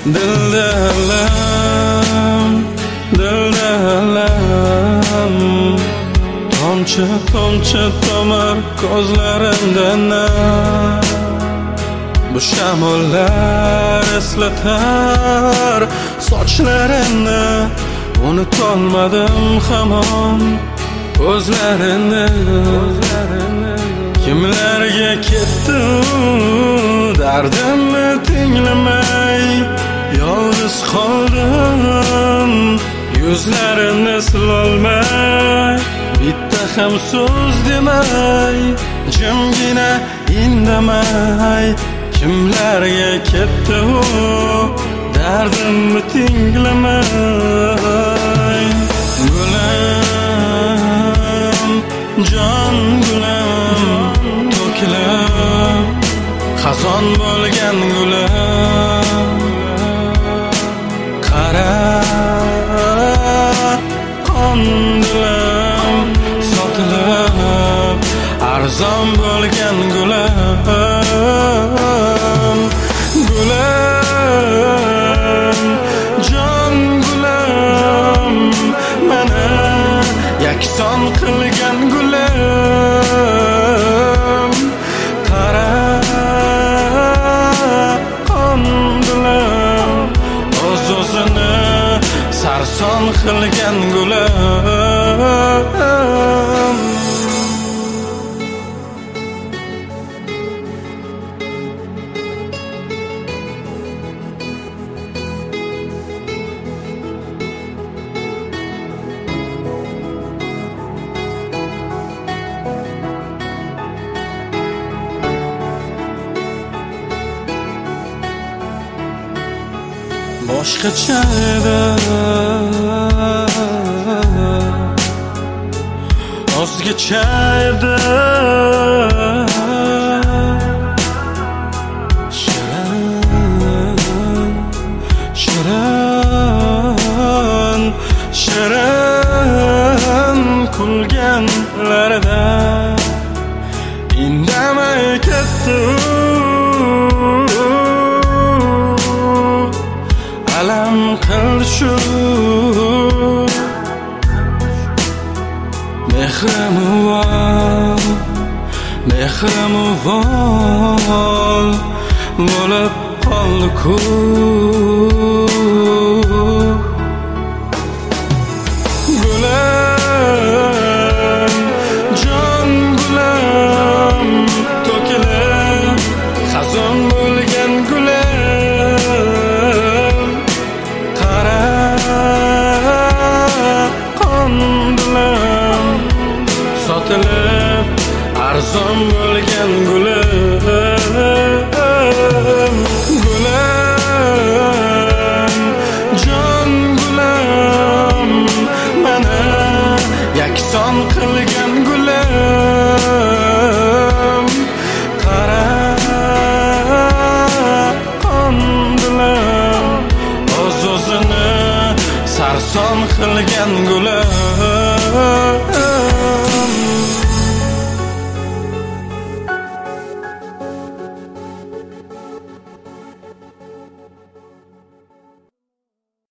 Dilda alam, dilda alam, tomchi tomchi tomar ko'zlarimdan nam. Bu shamollar eslatar sochlarini, unutolmadim hamon o'zlarini. Kimlarga ketdi dardimni tinglamay, yolg'iz qoldim yuzlarini silolmay. Bitta ham so'z demay, jimgina indamay. Kimlarga ketdi dardimni tinglamay. Gulam, jon gulam, to'kilib xazon bo'lgan gulam. Qara, qon dilim sotilib arzon bo'lgan gulam. Gulam, jon gulam, meni yakson qilgan gulam. Qara, qon dilim o'z-o'zini sarson qilgan gulam. Boshqacha edi, o'zgacha edi. Shirin, shirin, shirin kulganlarida indamay ketdi. Alam qildi shu mehrimuvol, mehrimuvol bo'lib qoldi-ku. Gulam, jon gulam, to'kilib xazon bo'lgan gulam. Qara, qon dilim sotilib arzon bo'lgan gulam.